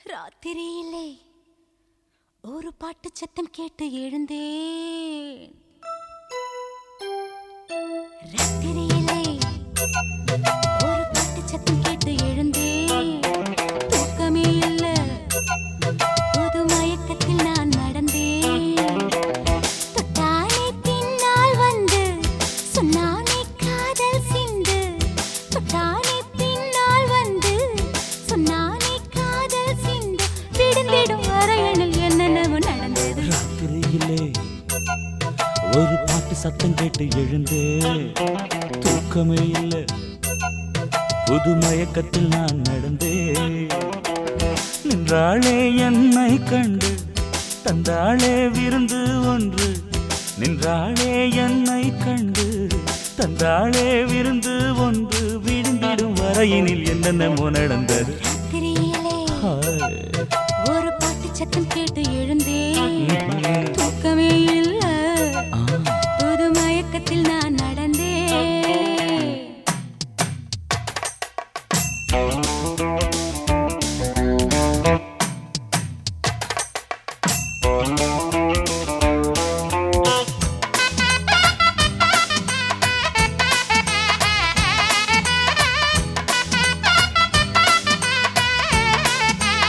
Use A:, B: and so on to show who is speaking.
A: ராத்திரியிலே ஒரு பாட்டு சத்தம் கேட்டு எழுந்தேன். ராத்திரியிலே ஒரு பாட்டு சத்தம் கேட்டு எழுந்தேன். தூக்கமே இல்ல, புது மயக்கத்தில் நான் நடந்தேன். தொட்டானே பின்னால் வந்து சொன்னானே காதல் சிந்து. தொட்டானே பின்னால் வந்து சொன்னானே காதல் சிந்து. விடுந்திடும் வரையணில் என்னென்னவோ நடந்தது.
B: ராத்திரியிலே ஒரு பாட்டு சத்தம் கேட்டு எழுந்தேன். தூக்கமே இல்லை, புது மயக்கத்தில் நான் நடந்தேன். நின்றாளே என்னை கண்டு தந்தாளே விருந்து ஒன்று. நின்றாளே என்னை கண்டு தந்தாளே விருந்து ஒன்று. விழுந்திடும் வரையினில் என்னென்னமோ நடந்தது.
A: ராத்திரியிலே ஒரு பாட்டு சத்தம் கேட்டு